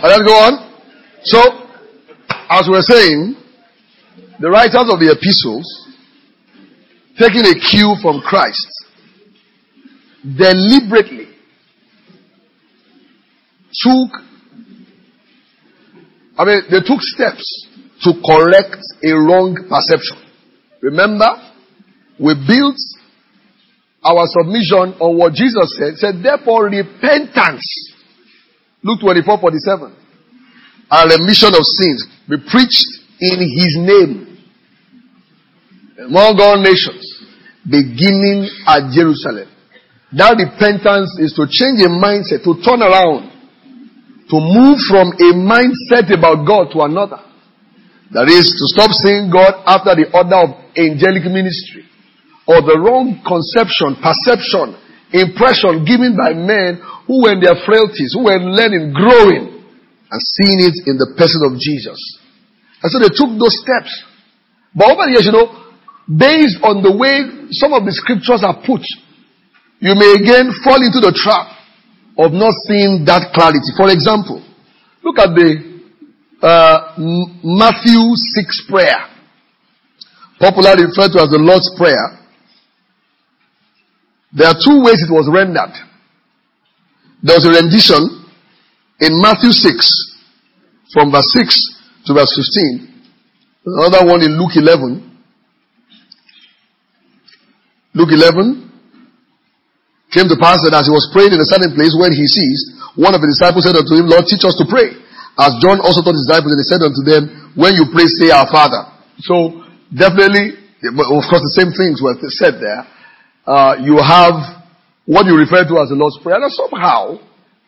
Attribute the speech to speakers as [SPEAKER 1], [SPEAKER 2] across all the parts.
[SPEAKER 1] Let's go on. So, as we're saying, the writers of the epistles, taking a cue from Christ, deliberately they took steps to correct a wrong perception. Remember, we built our submission on what Jesus said. He said, therefore repentance, Luke 24:47, and remission of sins be preached in his name among all nations, beginning at Jerusalem. That repentance is to change a mindset, to turn around, to move from a mindset about God to another. That is, to stop seeing God after the order of angelic ministry, or the wrong conception, perception, impression given by men who were in their frailties, who were learning, growing, and seeing it in the person of Jesus. And so they took those steps. But over the years, based on the way some of the scriptures are put, you may again fall into the trap of not seeing that clarity. For example, look at the Matthew 6 prayer, popularly referred to as the Lord's Prayer. There are two ways it was rendered. There was a rendition in Matthew 6 from verse 6 to verse 15. Another one in Luke 11. Luke 11 came to pass that as he was praying in a certain place, when he ceased, one of the disciples said unto him, Lord, teach us to pray, as John also taught his disciples, and he said unto them, when you pray, say, Our Father. So, definitely, of course, the same things were said there. You have what you refer to as the Lord's Prayer. And somehow,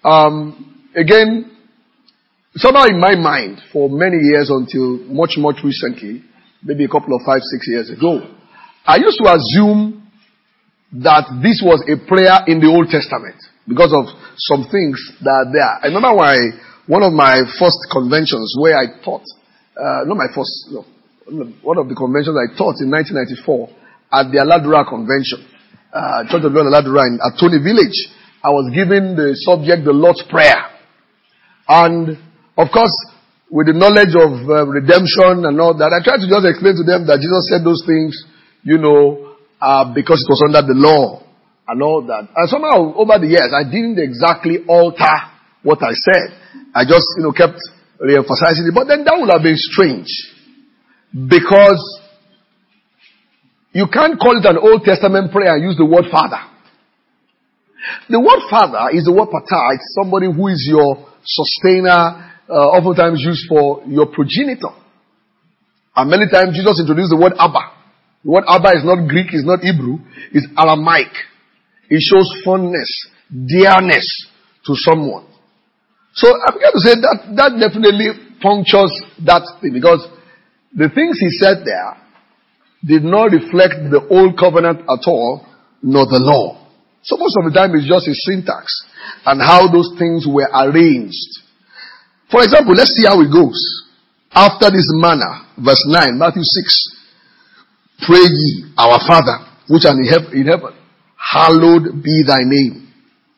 [SPEAKER 1] somehow in my mind, for many years until much recently, maybe a couple of 5-6 years ago, I used to assume that this was a prayer in the Old Testament because of some things that are there. I remember one of my first conventions where I taught, one of the conventions I taught in 1994 at the Aladura Convention, Church of God Aladura at Tony Village. I was given the subject, the Lord's Prayer. And of course, with the knowledge of redemption and all that, I tried to just explain to them that Jesus said those things, because it was under the law and all that. And somehow over the years, I didn't exactly alter what I said. I just, kept re-emphasizing it. But then that would have been strange, because you can't call it an Old Testament prayer and use the word Father. The word Father is the word Patah. It's somebody who is your sustainer, oftentimes used for your progenitor. And many times Jesus introduced the word Abba. The word Abba is not Greek, it's not Hebrew, it's Aramaic. It shows fondness, dearness to someone. So I'm going to say that definitely punctures that thing, because the things he said there did not reflect the old covenant at all, nor the law. So most of the time it's just a syntax and how those things were arranged. For example, let's see how it goes. After this manner, verse 9, Matthew 6. Pray ye, Our Father, which art in heaven, hallowed be thy name.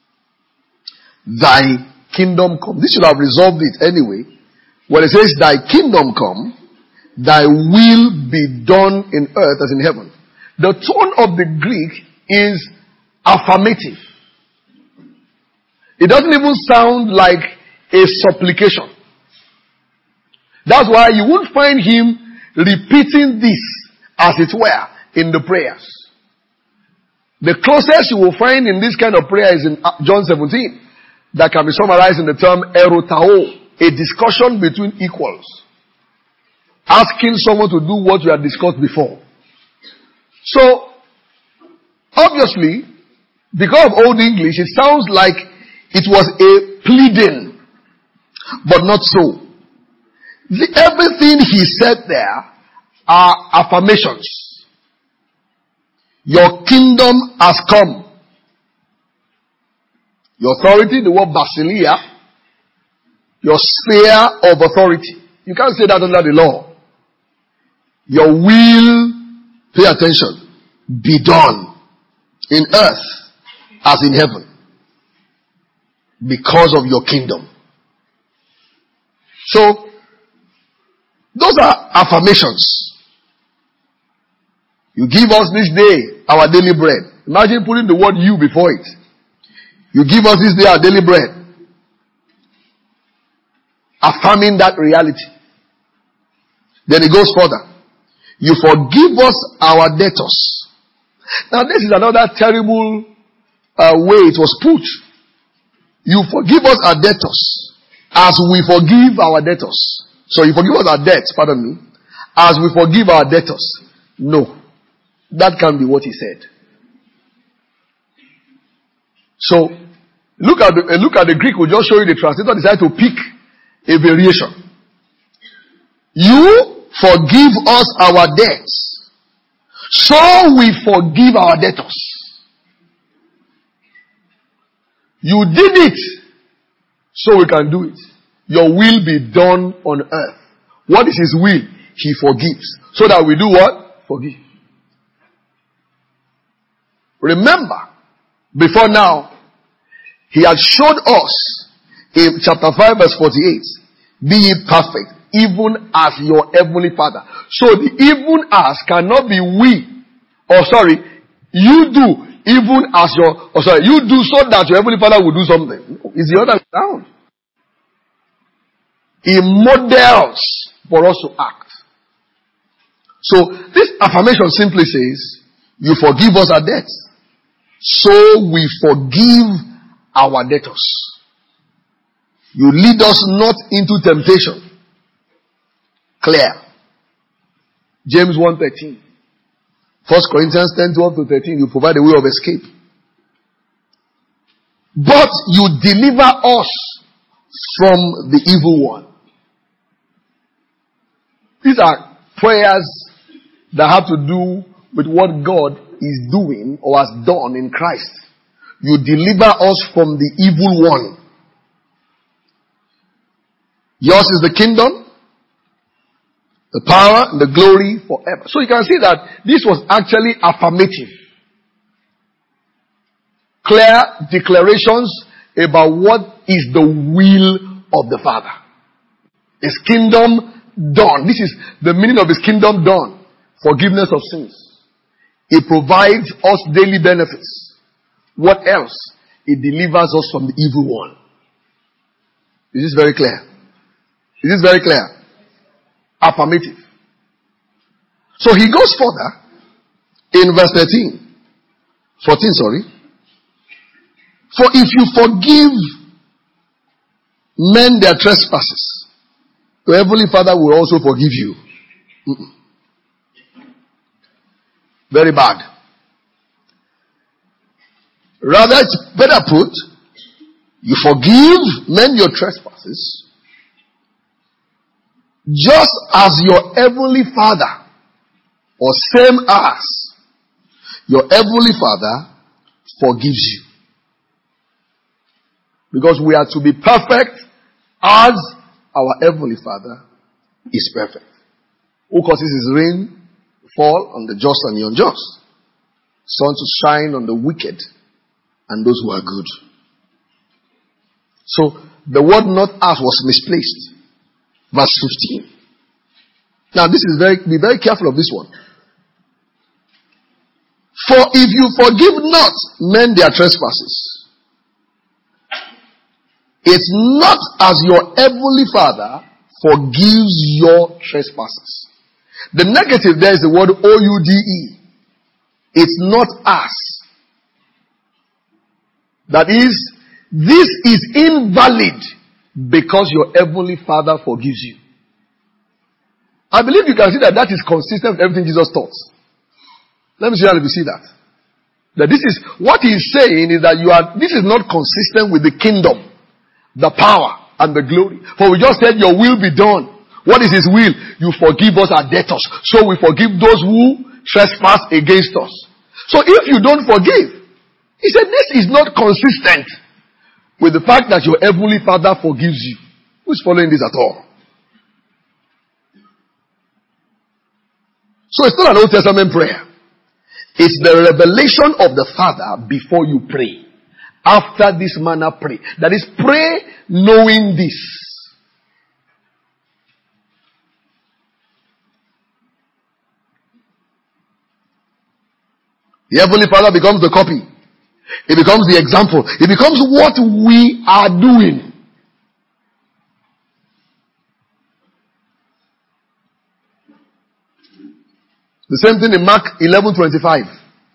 [SPEAKER 1] Thy kingdom come. This should have resolved it anyway. When it says, thy kingdom come, thy will be done in earth as in heaven. The tone of the Greek is affirmative. It doesn't even sound like a supplication. That's why you won't find him repeating this, as it were, in the prayers. The closest you will find in this kind of prayer is in John 17. That can be summarized in the term erotao, a discussion between equals. Asking someone to do what you had discussed before. So, obviously, because of Old English, it sounds like it was a pleading, but not so. Everything he said there are affirmations. Your kingdom has come. Your authority, the word basileia, your sphere of authority. You can't say that under the law. Your will, pay attention, be done in earth as in heaven, because of your kingdom. So, those are affirmations. You give us this day our daily bread. Imagine putting the word you before it. You give us this day our daily bread. Affirming that reality. Then it goes further. You forgive us our debtors. Now this is another terrible way it was put. You forgive us our debtors as we forgive our debtors. So you forgive us our debts, pardon me, as we forgive our debtors. No. That can't be what he said. So, look at the Greek. We'll just show you the translator decided to pick a variation. You forgive us our debts, so we forgive our debtors. You did it, so we can do it. Your will be done on earth. What is his will? He forgives. So that we do what? Forgive. Remember, before now, he had showed us in chapter 5 verse 48, be ye perfect, even as your heavenly Father. So the even as cannot be we. You do even as you do so that your heavenly Father will do something. It's the other way around. He models for us to act. So this affirmation simply says, you forgive us our debts, so we forgive our debtors. You lead us not into temptation. Clear. James 1:13. 1 Corinthians 10:12-13. You provide a way of escape. But you deliver us from the evil one. These are prayers that have to do with what God is doing or has done in Christ. You deliver us from the evil one. Yours is the kingdom, the power, and the glory forever. So you can see that this was actually affirmative. Clear declarations about what is the will of the Father. His kingdom done. This is the meaning of his kingdom done. Forgiveness of sins. It provides us daily benefits. What else? It delivers us from the evil one. Is this very clear? Is this very clear? Affirmative. So he goes further in verse 14, sorry. For if you forgive men their trespasses, your heavenly Father will also forgive you. Very bad. Rather, it's better put, you forgive men your trespasses, just as your heavenly Father, or same as your heavenly Father forgives you. Because we are to be perfect as our heavenly Father is perfect. Who causes his rain fall on the just and the unjust, sun to shine on the wicked and those who are good. So the word not as was misplaced. Verse 15. Now this is be very careful of this one. For if you forgive not men their trespasses, it's not as your heavenly Father forgives your trespasses. The negative there is the word oude. It's not as. That is, this is invalid because your heavenly Father forgives you. I believe you can see that is consistent with everything Jesus taught. Let me see how you see that. That this is, what he is saying is that this is not consistent with the kingdom, the power, and the glory. For we just said your will be done. What is his will? You forgive us our debtors. So we forgive those who trespass against us. So if you don't forgive, he said this is not consistent with the fact that your heavenly Father forgives you. Who's following this at all? So it's not an Old Testament prayer. It's the revelation of the Father before you pray. After this manner pray. That is, pray knowing this. The Heavenly Father becomes the copy. It becomes the example. It becomes what we are doing. The same thing in Mark 11:25.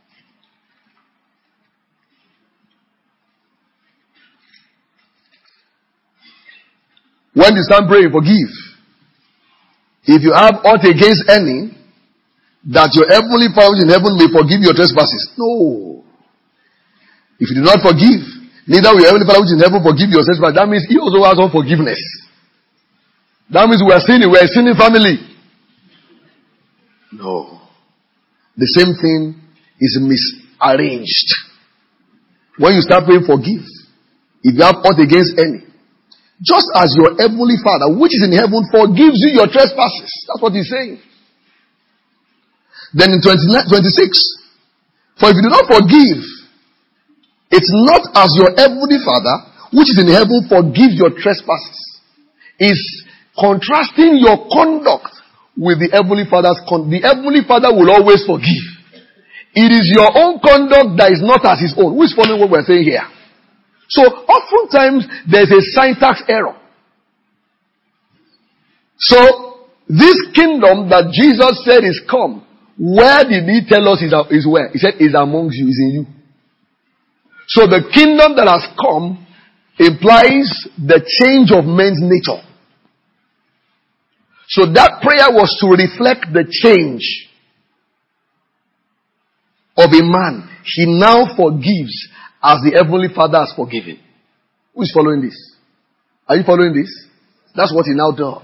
[SPEAKER 1] When you stand praying, forgive. If you have aught against any, that your heavenly Father in heaven may forgive your trespasses. No. If you do not forgive, neither will your heavenly Father which is in heaven forgive your trespasses. That means he also has unforgiveness. That means we are a sinning family. No. The same thing is misarranged. When you start praying, forgive. If you have aught against any. Just as your heavenly Father, which is in heaven, forgives you your trespasses. That's what he's saying. Then in 26, for if you do not forgive, it's not as your heavenly Father, which is in heaven, forgives your trespasses. Is contrasting your conduct with the heavenly Father's conduct. The heavenly Father will always forgive. It is your own conduct that is not as his own. Who is following what we're saying here? So, oftentimes, there's a syntax error. So, this kingdom that Jesus said is come, where did he tell us is where? He said, is amongst you, is in you. So, the kingdom that has come implies the change of men's nature. So, that prayer was to reflect the change of a man. He now forgives as the Heavenly Father has forgiven. Who is following this? Are you following this? That's what he now does.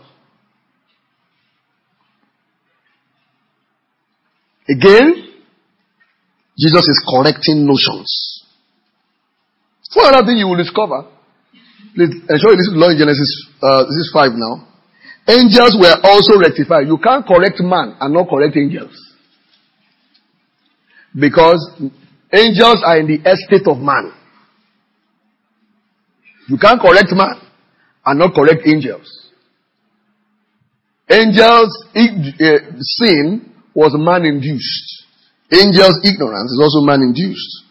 [SPEAKER 1] Again, Jesus is correcting notions. One other thing you will discover, please ensure you listen to the law in Genesis, this is 5 now. Angels were also rectified. You can't correct man and not correct angels. Because angels are in the estate of man. You can't correct man and not correct angels. Angels' sin was man-induced. Angels' ignorance is also man-induced.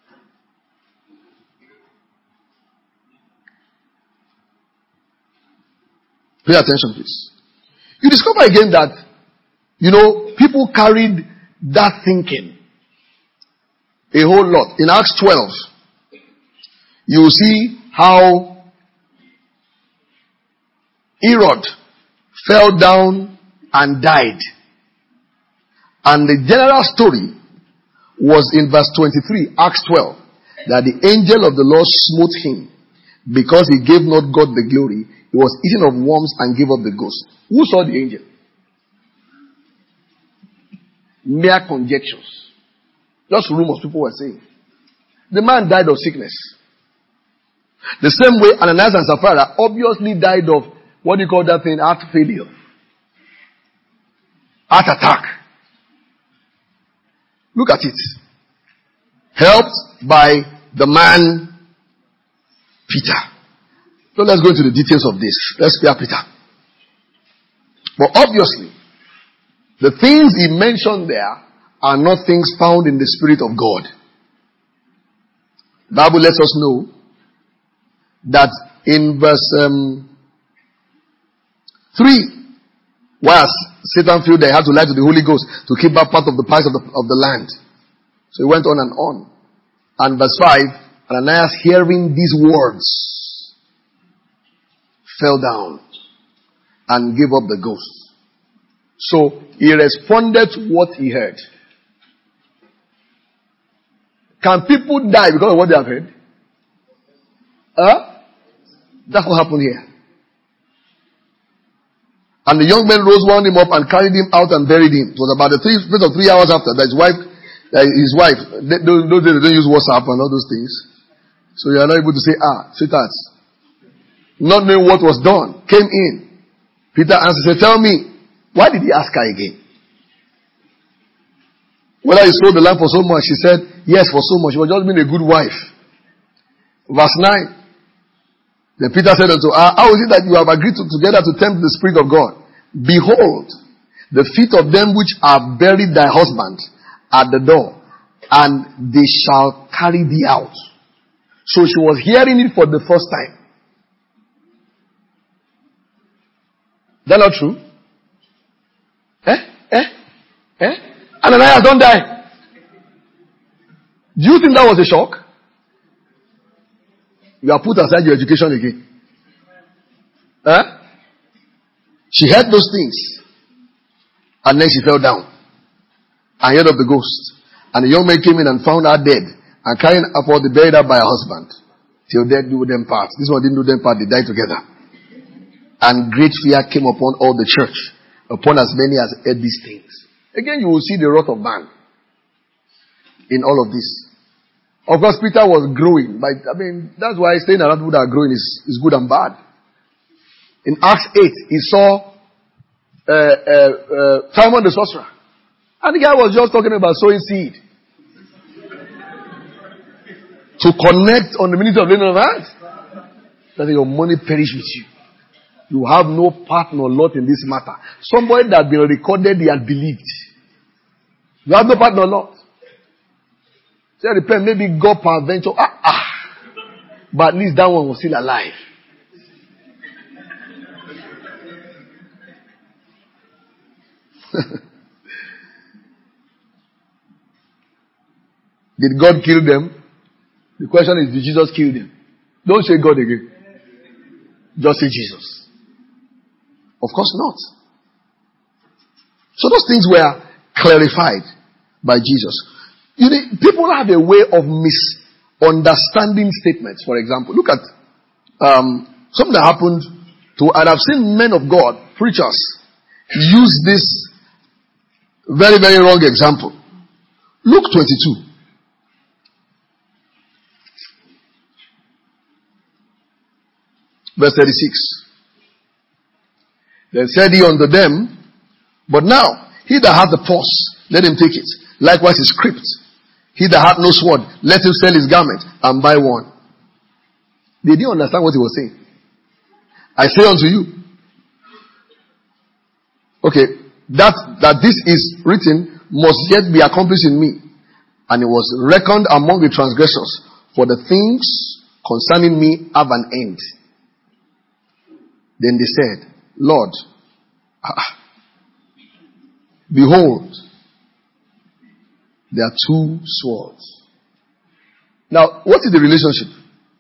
[SPEAKER 1] Pay attention, please. You discover again that, people carried that thinking a whole lot. In Acts 12, you will see how Herod fell down and died. And the general story was in verse 23, Acts 12, that the angel of the Lord smote him because he gave not God the glory. He was eaten of worms and gave up the ghost. Who saw the angel? Mere conjectures. Just rumors people were saying. The man died of sickness. The same way Ananias and Sapphira obviously died of, what do you call that thing? Heart failure. Heart attack. Look at it. Helped by the man Peter. So let's go into the details of this. Let's spare Peter. But obviously, the things he mentioned there are not things found in the Spirit of God. The Bible lets us know that in verse 3, whilst Satan felt they had to lie to the Holy Ghost to keep back part of the price of the land. So he went on and on. And verse 5, Ananias, hearing these words, fell down and gave up the ghost. So he responded to what he heard. Can people die because of what they have heard? That's what happened here. And the young men rose, wound him up, and carried him out and buried him. It was about the 3 hours after that his wife, those days they don't use WhatsApp and all those things. So you are not able to say, sweetheart. Not knowing what was done, came in. Peter answered, said, tell me, why did he ask her again? Whether he sold the land for so much, she said, yes, for so much. She was just being a good wife. Verse 9. Then Peter said unto her, how is it that you have agreed together to tempt the Spirit of God? Behold, the feet of them which are buried thy husband at the door, and they shall carry thee out. So she was hearing it for the first time. Is that not true? Ananias, don't die. Do you think that was a shock? You have put aside your education again. She heard those things. And then she fell down. And heard of the ghost. And the young man came in and found her dead. And carrying up all the buried her by her husband. Till death do them part. This one didn't do them part. They died together. And great fear came upon all the church. Upon as many as heard these things. Again, you will see the wrath of man. In all of this. Of course, Peter was growing. But, that's why staying around people that are growing is good and bad. In Acts 8, he saw Simon the sorcerer. And the guy was just talking about sowing seed. To connect on the ministry of laying on of hands. That your money perish with you. You have no part nor lot in this matter. Somebody that has been recorded, he had believed. You have no part nor lot. Say, repent, maybe God peradventure. But at least that one was still alive. Did God kill them? The question is, did Jesus kill them? Don't say God again. Just say Jesus. Of course not. So those things were clarified by Jesus. People have a way of misunderstanding statements. For example, look at something that happened to, and I've seen men of God, preachers, use this very, very wrong example. Luke 22. Verse 36. Then said he unto them, but now, he that hath the purse, let him take it. Likewise his script. He that hath no sword, let him sell his garment and buy one. They didn't understand what he was saying. I say unto you. Okay, that this is written must yet be accomplished in me. And it was reckoned among the transgressors, for the things concerning me have an end. Then they said, Lord, behold, there are two swords. Now, what is the relationship?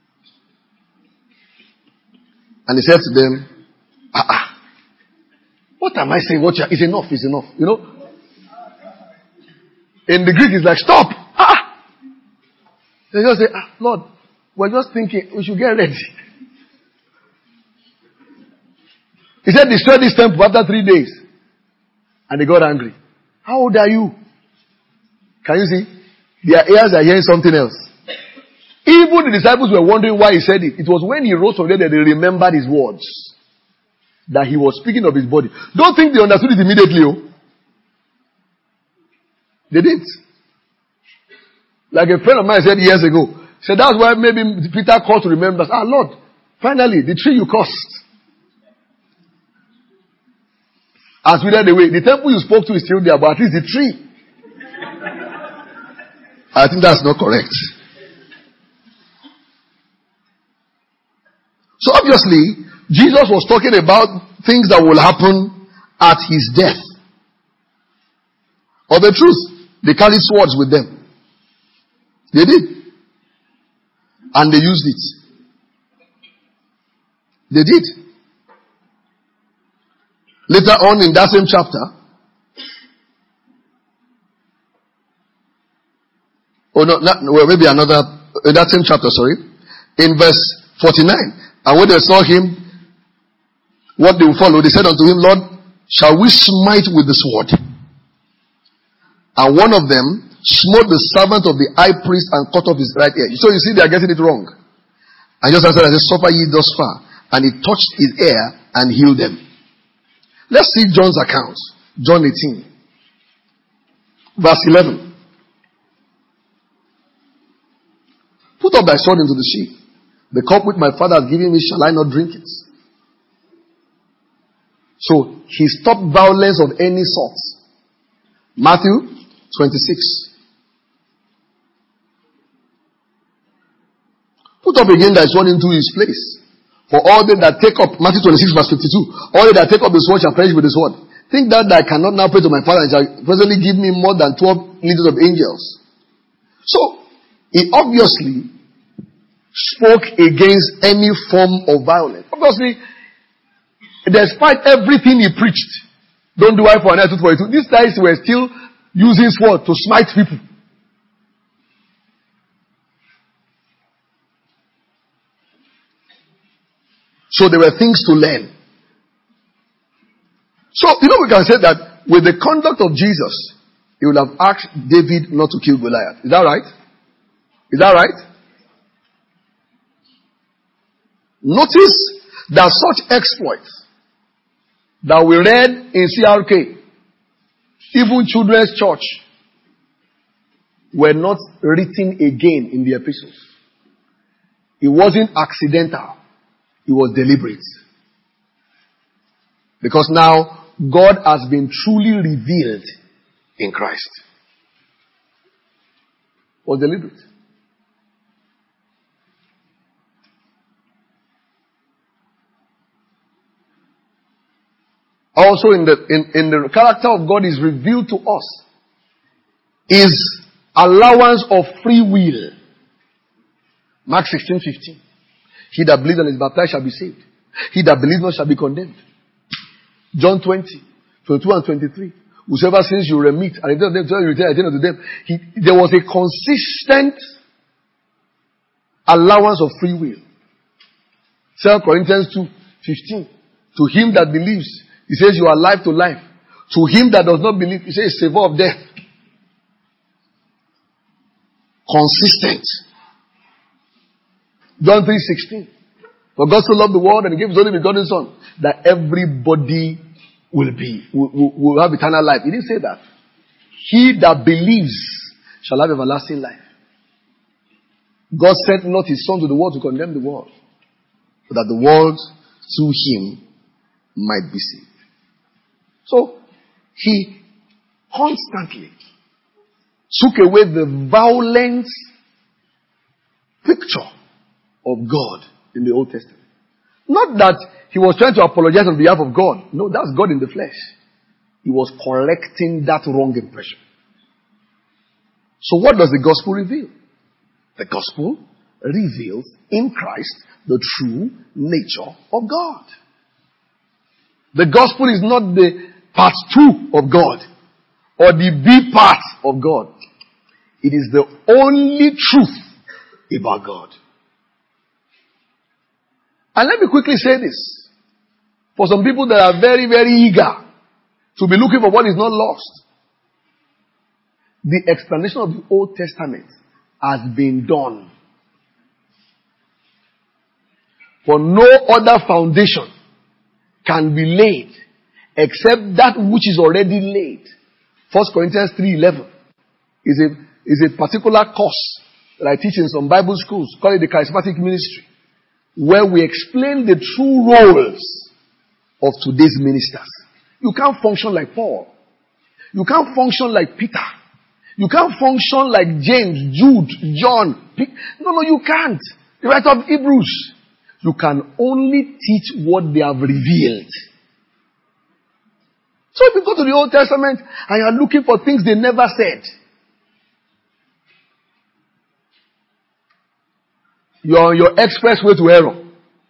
[SPEAKER 1] And he said to them, what am I saying? It's enough, it's enough. You know? In the Greek, it's like, stop! They just say, Lord, we're just thinking, we should get ready. He said, destroy this temple after 3 days. And they got angry. How old are you? Can you see? Their ears are hearing something else. Even the disciples were wondering why he said it. It was when he rose from there that they remembered his words. That he was speaking of his body. Don't think they understood it immediately. Oh. They didn't. Like a friend of mine said years ago. Said that's why maybe Peter called to remember us. Lord, finally, the tree you cursed. As we read away, the temple you spoke to is still there, but at least the tree. I think that's not correct. So obviously, Jesus was talking about things that will happen at his death. Of the truth, they carried swords with them. They did. And they used it. They did. Later on in that same chapter, maybe another, in that same chapter, in verse 49, and when they saw him, what they would follow, they said unto him, Lord, shall we smite with the sword? And one of them smote the servant of the high priest and cut off his right ear. So you see, they are getting it wrong. And just answered and said, suffer ye thus far. And he touched his ear and healed them. Let's see John's account. John 18. Verse 11. Put up thy sword into the sheath. The cup which my Father has given me, shall I not drink it? So, he stopped violence of any sort. Matthew 26. up again that is run into his place. For all they that take up, Matthew 26 verse 52, all they that take up the sword shall perish with the sword. Think that I cannot now pray to my Father and shall presently give me more than 12 legions of angels. So, he obviously spoke against any form of violence. Obviously, despite everything he preached, don't do eye for an eye, tooth for a tooth, these guys were still using sword to smite people. So there were things to learn. So, we can say that with the conduct of Jesus, he would have asked David not to kill Goliath. Is that right? Is that right? Notice that such exploits that we read in CRK, even Children's Church, were not written again in the epistles. It wasn't accidental. It was deliberate. Because now, God has been truly revealed in Christ. It was deliberate. Also in the character of God is revealed to us is allowance of free will. Mark 16:15. He that believes and is baptized shall be saved. He that believes not shall be condemned. John 20:22 and 23. Whosoever sins you remit, and at the end of them, there was a consistent allowance of free will. 2 Corinthians 2:15. To him that believes, he says you are life to life. To him that does not believe, he says savor of death. Consistent. John 3:16. For God so loved the world and he gave his only begotten Son, that everybody will have eternal life. He didn't say that. He that believes shall have everlasting life. God sent not his Son to the world to condemn the world, but that the world through him might be saved. So, he constantly took away the violent picture of God in the Old Testament. Not that he was trying to apologize on behalf of God. No, that's God in the flesh. He was correcting that wrong impression. So what does the gospel reveal? The gospel reveals in Christ the true nature of God. The gospel is not the part 2 of God or the B part of God. It is the only truth about God. And let me quickly say this. For some people that are very, very eager to be looking for what is not lost, the explanation of the Old Testament has been done. For no other foundation can be laid except that which is already laid. 1 Corinthians 3:11 is a particular course that I teach in some Bible schools, call it the charismatic ministry, where we explain the true roles of today's ministers. You can't function like Paul. You can't function like Peter. You can't function like James, Jude, John. No, you can't. The writer of Hebrews. You can only teach what they have revealed. So if you go to the Old Testament and you are looking for things they never said, you are on your expressway to error.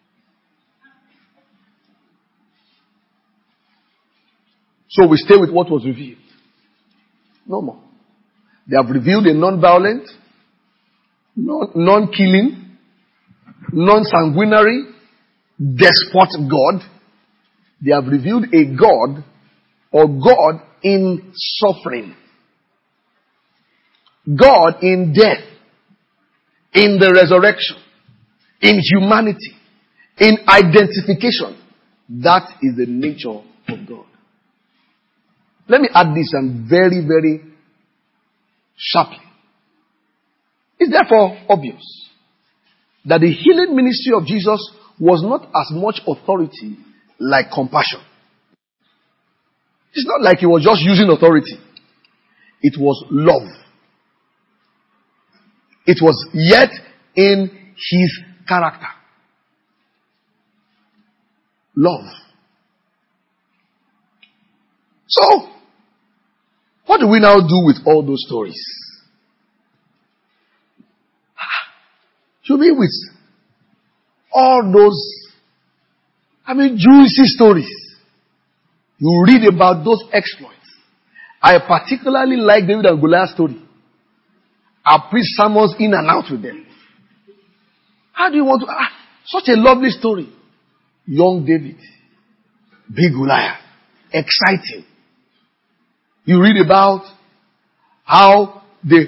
[SPEAKER 1] So we stay with what was revealed. No more. They have revealed a non-violent, non-killing, non-sanguinary, despot God. They have revealed a God or God in suffering. God in death. In the resurrection. In humanity. In identification. That is the nature of God. Let me add this and very, very sharply. It's therefore obvious that the healing ministry of Jesus was not as much authority like compassion. It's not like he was just using authority. It was love. It was yet in his character. Love. So, what do we now do with all those stories? You mean with all those, juicy stories? You read about those exploits. I particularly like David and Goliath story. I preach sermons in and out with them. How do you want to... such a lovely story. Young David. Big Goliath. Exciting. You read about how they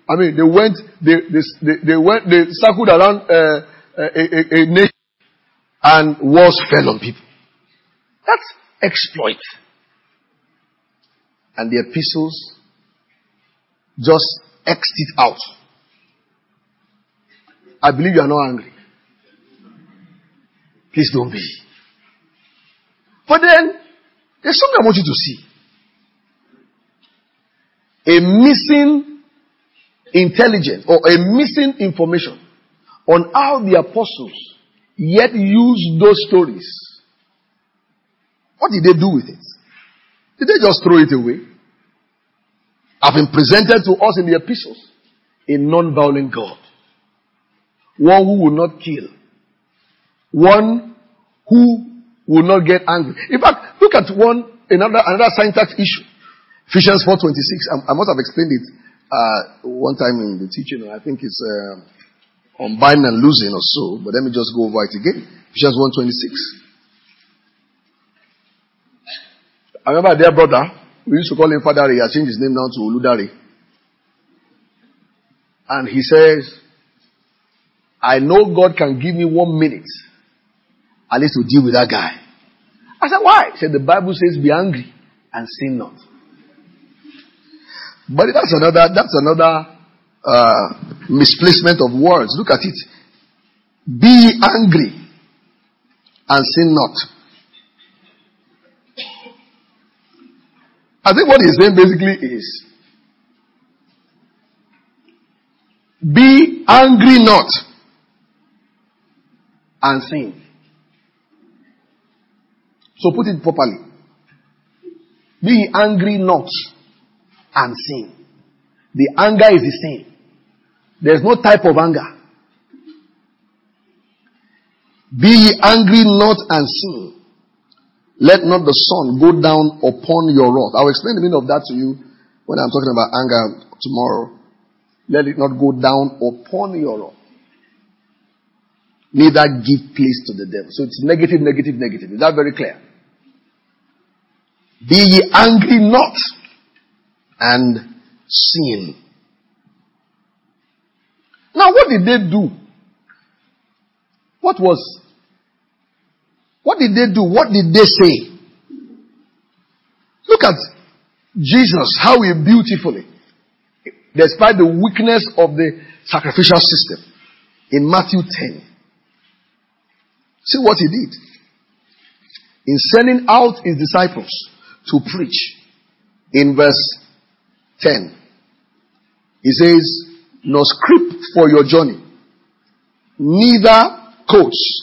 [SPEAKER 1] circled around a nation and walls fell on people. That's exploit. And the epistles just X'd it out. I believe you are not angry. Please don't be. But then, there's something I want you to see. A missing intelligence or a missing information on how the apostles yet used those stories. What did they do with it? Did they just throw it away? Have been presented to us in the epistles a non-violent God. One who will not kill. One who will not get angry. In fact, look at another syntax issue. Ephesians 4:26. I must have explained it one time in the teaching. I think it's on binding and losing or so. But let me just go over it again. Ephesians 1:26. I remember a dear brother, we used to call him Father Ray. He has changed his name now to Oludare. And he says, I know God can give me 1 minute at least to deal with that guy. I said, why? He said, the Bible says, be angry and sin not. But that's another misplacement of words. Look at it. Be angry and sin not. I think what he's saying basically is, be angry not and sin. So put it properly. Be angry not and sin. The anger is the same. There's no type of anger. Be ye angry not and sin. Let not the sun go down upon your wrath. I'll explain the meaning of that to you when I'm talking about anger tomorrow. Let it not go down upon your wrath. Neither give place to the devil. So it's negative, negative, negative. Is that very clear? Be ye angry not and sin. Now what did they do? What did they do? What did they say? Look at Jesus, how he beautifully, despite the weakness of the sacrificial system, in Matthew 10. See what he did. In sending out his disciples to preach, in verse 10, he says, nor scrip for your journey, neither coats,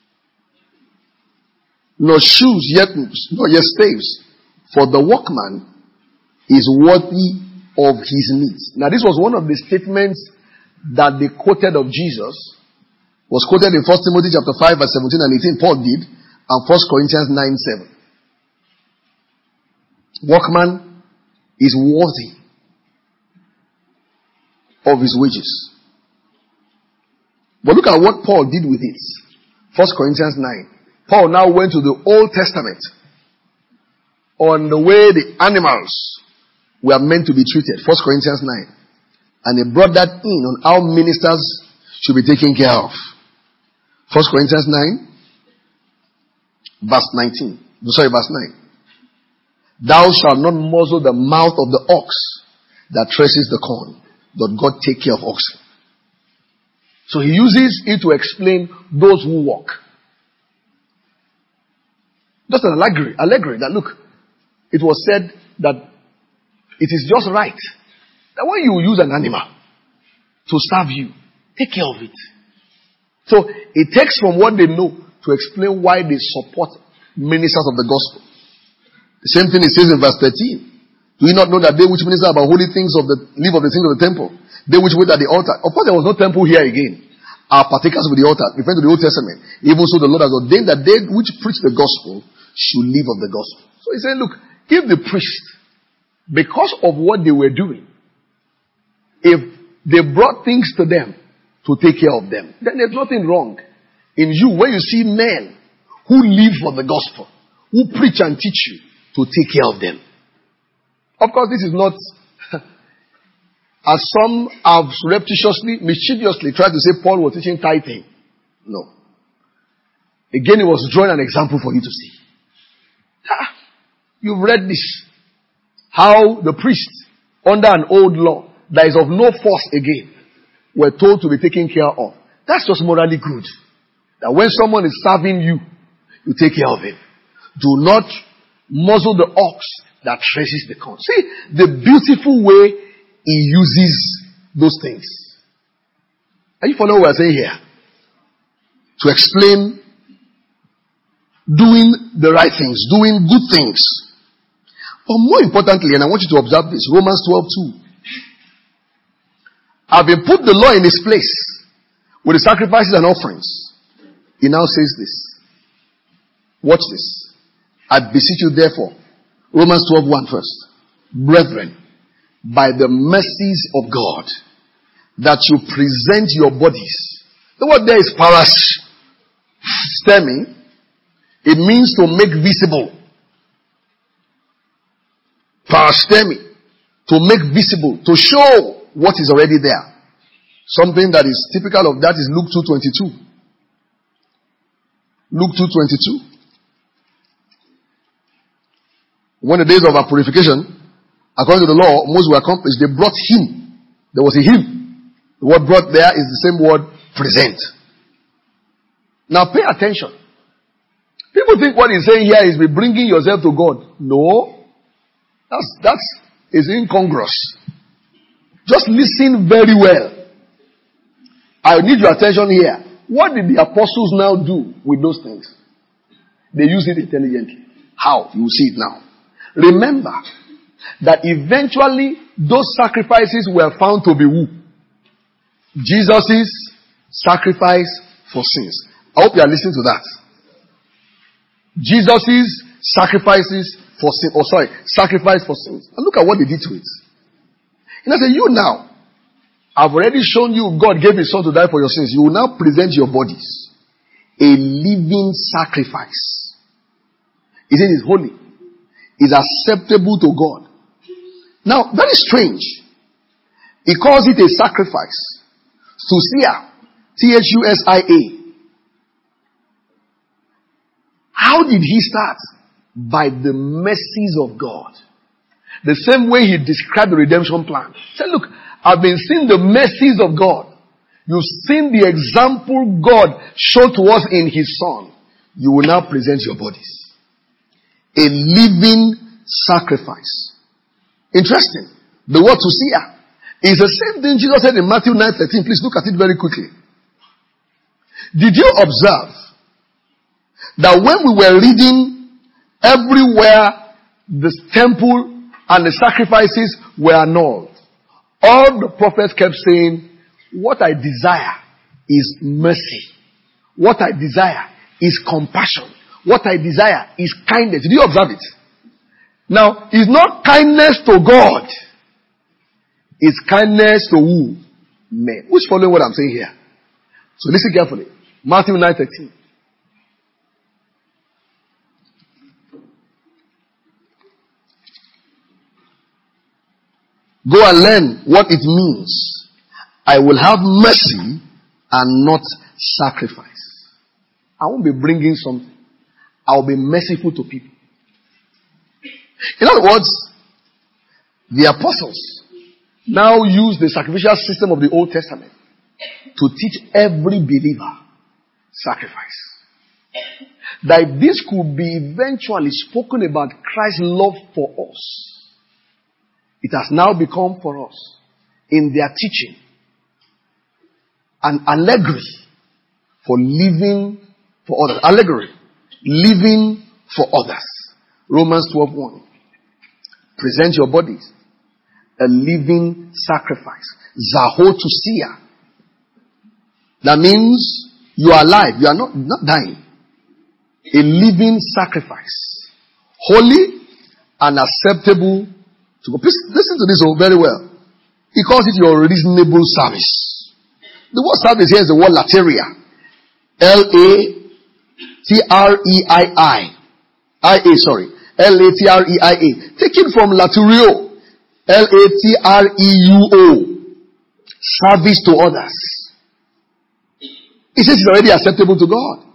[SPEAKER 1] nor shoes, nor yet staves, for the workman is worthy of his needs. Now this was one of the statements that they quoted of Jesus, was quoted in 1 Timothy chapter 5 verse 17 and 18, Paul did, and 1 Corinthians 9:7. Workman is worthy of his wages. But look at what Paul did with it. 1 Corinthians 9. Paul now went to the Old Testament on the way the animals were meant to be treated. 1 Corinthians 9. And he brought that in on how ministers should be taken care of. 1 Corinthians 9, verse 19. Verse 9. Thou shalt not muzzle the mouth of the ox that threshes the corn. Doth God take care of oxen? So he uses it to explain those who walk. Just an allegory that look, it was said that it is just right that when you use an animal to serve you, take care of it. So it takes from what they know to explain why they support ministers of the gospel. The same thing it says in verse 13. Do you not know that they which minister about holy things live of the things of the temple? They which wait at the altar. Of course, there was no temple here again. Are partakers with the altar, referring to the Old Testament. Even so, the Lord has ordained that they which preach the gospel should live of the gospel. So he said, look, if the priest, because of what they were doing, if they brought things to them to take care of them, then there's nothing wrong in you when you see men who live for the gospel, who preach and teach you to take care of them. Of course, this is not, as some have mischievously tried to say Paul was teaching tithing. No. Again, it was drawing an example for you to see. You've read this. How the priests, under an old law that is of no force again, were told to be taken care of. That's just morally good. That when someone is serving you, you take care of him. Do not muzzle the ox that threshes the corn. See the beautiful way he uses those things. Are you following what I'm saying here? To explain doing the right things, doing good things. But more importantly, and I want you to observe this, Romans 12:2. Having put the law in its place with the sacrifices and offerings, he now says this. Watch this. I beseech you therefore, Romans 12:1 first. Brethren, by the mercies of God, that you present your bodies. The word there is parastemi. It means to make visible. Parastemi. To make visible. To show what is already there. Something that is typical of that is Luke 2:22. Luke 2:22. When the days of our purification, according to the law, Moses were accomplished, they brought him. There was a hymn. The word brought there is the same word present. Now pay attention. People think what he's saying here is be bringing yourself to God. No. That is incongruous. Just listen very well. I need your attention here. What did the apostles now do with those things? They used it intelligently. How? You will see it now. Remember that eventually those sacrifices were found to be who? Jesus' sacrifice for sins. I hope you are listening to that. Jesus' sacrifices for sin. Sacrifice for sins. And look at what they did to it. And I say, you now, I've already shown you God gave his son to die for your sins. You will now present your bodies a living sacrifice. He said it's holy. It's acceptable to God. Now, that is strange. He calls it a sacrifice. Thusia. Thusia. How did he start? By the mercies of God. The same way he described the redemption plan. He said, look, I've been seeing the mercies of God. You've seen the example God showed to us in his son. You will now present your bodies. A living sacrifice. Interesting. The word thusia is the same thing Jesus said in Matthew 9:13. Please look at it very quickly. Did you observe that when we were reading everywhere the temple and the sacrifices were annulled, all the prophets kept saying, what I desire is mercy. What I desire is compassion. What I desire is kindness. Did you observe it? Now, it's not kindness to God. It's kindness to who? Men. Who's following what I'm saying here? So listen carefully. Matthew 9:13. Go and learn what it means. I will have mercy and not sacrifice. I won't be bringing something. I'll be merciful to people. In other words, the apostles now use the sacrificial system of the Old Testament to teach every believer sacrifice. That this could be eventually spoken about Christ's love for us. It has now become for us, in their teaching, an allegory for living for others. Allegory. Living for others. Romans 12:1. Present your bodies a living sacrifice. Zahotousia. That means you are alive. You are not dying. A living sacrifice. Holy and acceptable to God. Please listen to this very well. He calls it your reasonable service. The word service here is the word lateria. L-A-T-R-E-I-A. Taken from laterio. L-A-T-R-E-U-O. Service to others. It says it's already acceptable to God.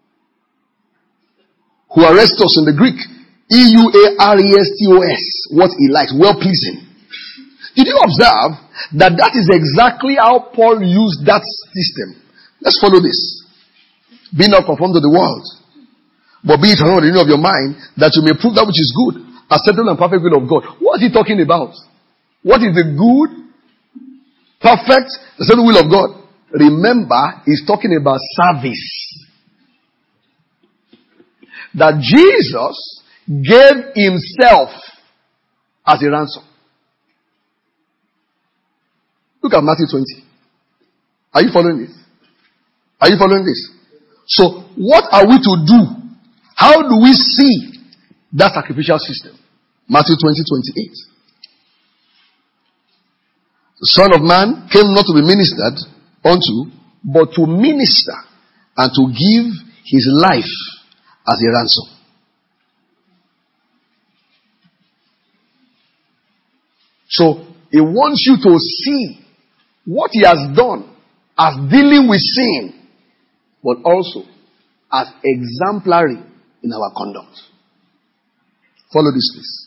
[SPEAKER 1] Who arrests us in the Greek. E-U-A-R-E-S-T-O-S. What he likes. Well pleasing. Did you observe that is exactly how Paul used that system? Let's follow this. Be not conformed to the world, but be transformed with the renewing of your mind, that you may prove that which is good, acceptable and perfect will of God. What is he talking about? What is the good, perfect, acceptable will of God? Remember, he's talking about service. That Jesus gave himself as a ransom. Look at Matthew 20. Are you following this? Are you following this? So, what are we to do? How do we see that sacrificial system? Matthew 20:28. The Son of Man came not to be ministered unto, but to minister and to give his life as a ransom. So, he wants you to see what he has done as dealing with sin, but also as exemplary in our conduct. Follow this, please.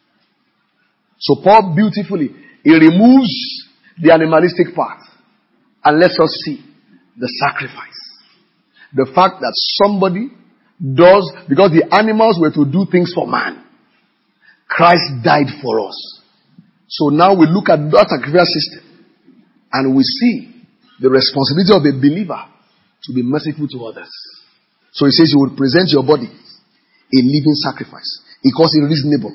[SPEAKER 1] So Paul beautifully, he removes the animalistic part and lets us see the sacrifice. The fact that somebody does, because the animals were to do things for man. Christ died for us. So now we look at that sacrificial system and we see the responsibility of a believer to be merciful to others. So he says you will present your body a living sacrifice. He calls it reasonable.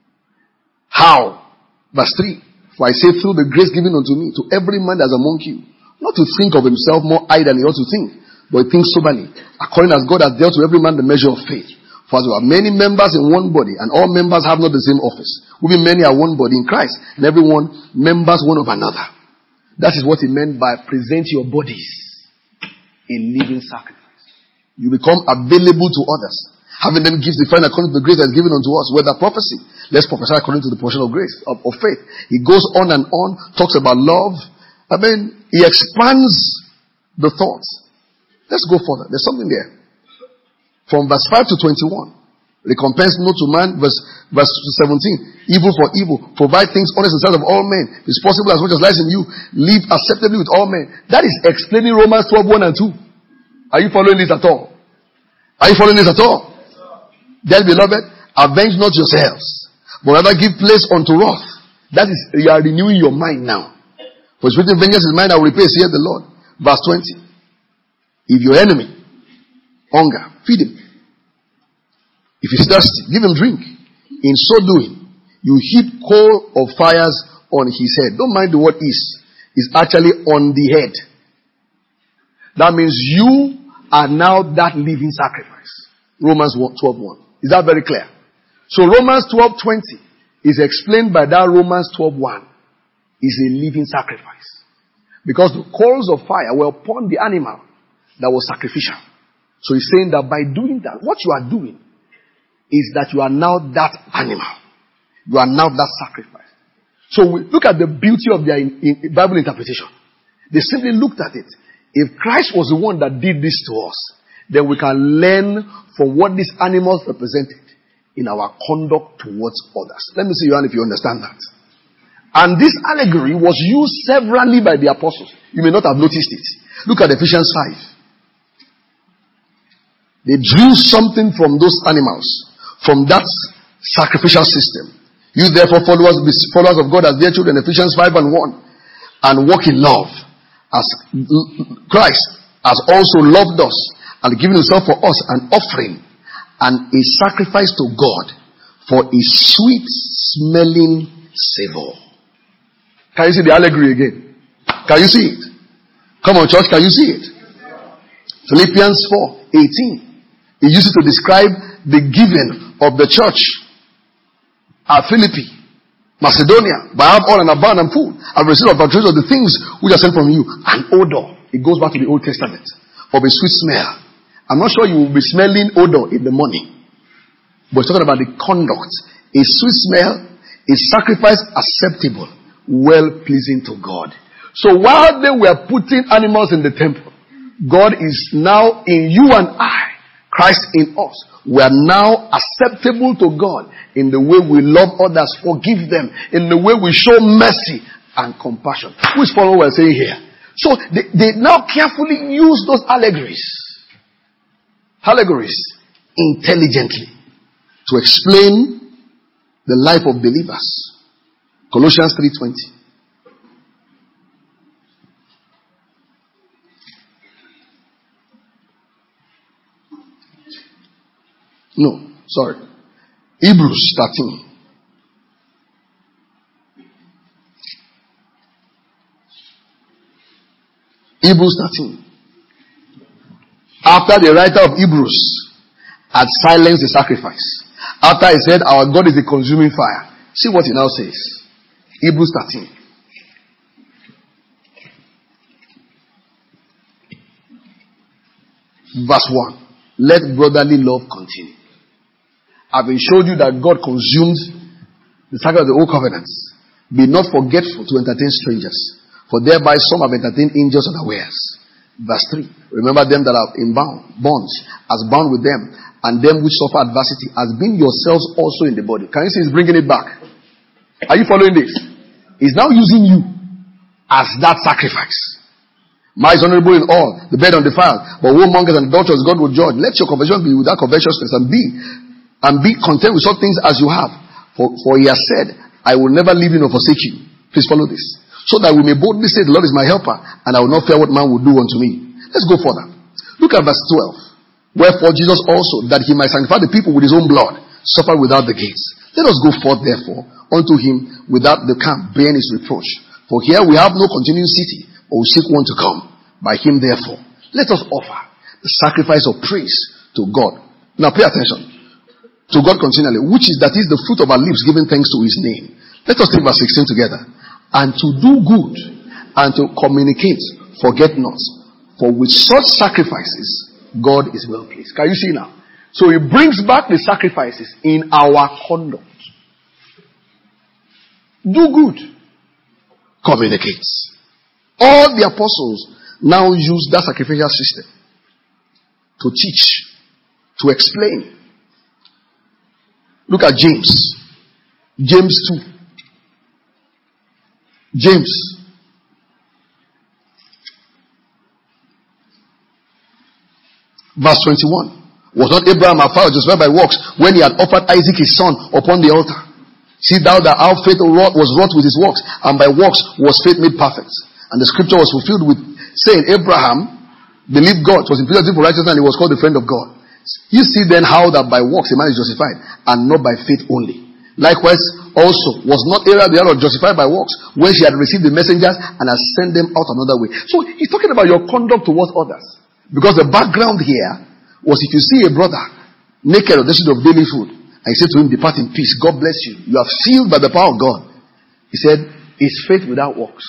[SPEAKER 1] How? Verse 3. For I say through the grace given unto me, to every man that is among you, not to think of himself more high than he ought to think, but think soberly, according as God has dealt to every man the measure of faith. For as there are many members in one body, and all members have not the same office, we many are one body in Christ, and everyone members one of another. That is what he meant by present your bodies a living sacrifice. You become available to others, having them gifts defined according to the grace that is given unto us, whether prophecy, let's prophesy according to the portion of grace, of faith. He goes on and on, talks about love. He expands the thoughts. Let's go further. There's something there. From verse 5 to 21. Recompense not to man, verse 17. Evil for evil. Provide things honest in the sight of all men. If it's possible, as much as lies in you, live acceptably with all men. That is explaining Romans 12:1 and 2. Are you following this at all? Are you following this at all? Dear beloved, avenge not yourselves, but rather give place unto wrath. That is, you are renewing your mind now. For it's written, vengeance is mine, I will repay, saith the Lord. Verse 20. If your enemy hunger, feed him. If he's thirsty, give him drink. In so doing, you heap coal of fires on his head. Don't mind the word is. It's actually on the head. That means you are now that living sacrifice. Romans 12:1. Is that very clear? So Romans 12:20 is explained by that Romans 12:1. Is a living sacrifice. Because the coals of fire were upon the animal that was sacrificial. So he's saying that by doing that, what you are doing is that you are now that animal. You are now that sacrifice. So we look at the beauty of their Bible interpretation. They simply looked at it. If Christ was the one that did this to us, then we can learn from what these animals represented in our conduct towards others. Let me see you, if you understand that. And this allegory was used severally by the apostles. You may not have noticed it. Look at Ephesians 5. They drew something from those animals, from that sacrificial system. You therefore followers of God as dear children, Ephesians 5:1, and walk in love as Christ has also loved us and given himself for us an offering and a sacrifice to God for a sweet smelling savor. Can you see the allegory again? Can you see it? Come on, church, can you see it? Philippians 4:18. He used it to describe the giving of the church at Philippi, Macedonia. But I have all and abound and full. I've received of the things which are sent from you. An odor. It goes back to the Old Testament. Of a sweet smell. I'm not sure you will be smelling odor in the morning. But it's talking about the conduct. A sweet smell, a sacrifice acceptable, well pleasing to God. So while they were putting animals in the temple, God is now in you and I, Christ in us. We are now acceptable to God in the way we love others, forgive them, in the way we show mercy and compassion. Who is following what we're saying here? So they now carefully use those allegories intelligently to explain the life of believers. Colossians 3:20. No, sorry. Hebrews 13. Hebrews 13. After the writer of Hebrews had silenced the sacrifice, after he said, our God is a consuming fire, see what he now says. Hebrews 13. Verse 1. Let brotherly love continue. I've been showed you that God consumed the sacrifice of the old covenants. Be not forgetful to entertain strangers, for thereby some have entertained angels unawares. Verse 3. Remember them that are in bonds, as bound with them, and them which suffer adversity, as being yourselves also in the body. Can you see he's bringing it back? Are you following this? He's now using you as that sacrifice. Man is honorable in all, the bed undefiled, but whoremongers and adulterers God will judge. Let your confession be without covetousness, and be content with such things as you have. For he has said, I will never leave you nor forsake you. Please follow this. So that we may boldly say, the Lord is my helper, and I will not fear what man will do unto me. Let's go further. Look at verse 12. Wherefore Jesus also, that he might sanctify the people with his own blood, suffered without the gates. Let us go forth therefore unto him without the camp, bearing his reproach. For here we have no continuing city, but we seek one to come. By him therefore, let us offer the sacrifice of praise to God. Now pay attention. To God continually, which is that is the fruit of our lips, giving thanks to his name. Let us take verse 16 together. And to do good and to communicate, forget not. For with such sacrifices, God is well pleased. Can you see now? So he brings back the sacrifices in our conduct. Do good. Communicate. All the apostles now use that sacrificial system to teach, to explain. Look at James. James 2. James. Verse 21. Was not Abraham our father justified by works when he had offered Isaac his son upon the altar? See thou that our faith was wrought with his works, and by works was faith made perfect. And the scripture was fulfilled with saying, Abraham believed God, was imputed for righteousness, and he was called the friend of God. You see then how that by works a man is justified, and not by faith only. Likewise also was not Sarah the other justified by works when she had received the messengers and has sent them out another way. So he's talking about your conduct towards others. Because the background here was, if you see a brother naked or destitute of daily food, and you say to him, depart in peace, God bless you, you are filled by the power of God. He said, is faith without works.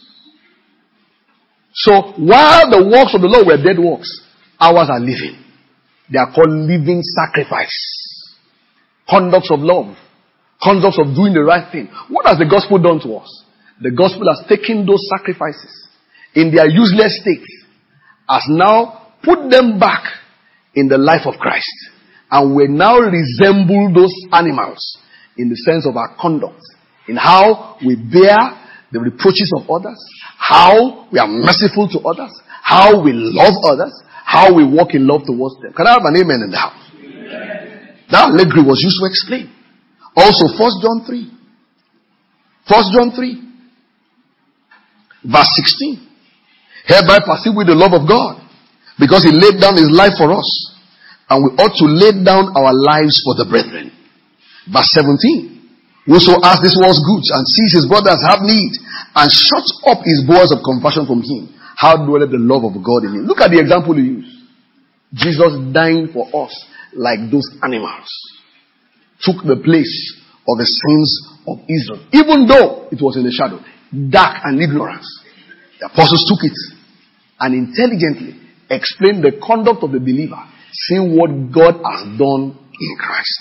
[SPEAKER 1] So while the works of the Lord were dead works, ours are living. They are called living sacrifice. Conducts of love. Conducts of doing the right thing. What has the gospel done to us? The gospel has taken those sacrifices in their useless state, has now put them back in the life of Christ. And we now resemble those animals in the sense of our conduct, in how we bear the reproaches of others, how we are merciful to others, how we love others, how we walk in love towards them. Can I have an amen in the house? Amen. That allegory was used to explain. Also, 1 John 3. 1 John 3. Verse 16. Hereby perceive we the love of God, because he laid down his life for us, and we ought to lay down our lives for the brethren. Verse 17. Whoso has this world's goods and sees his brothers have need and shuts up his bowels of compassion from him, how dwelleth the love of God in him? Look at the example he used. Jesus dying for us like those animals took the place of the sins of Israel, even though it was in the shadow, dark and ignorance. The apostles took it and intelligently explained the conduct of the believer, seeing what God has done in Christ.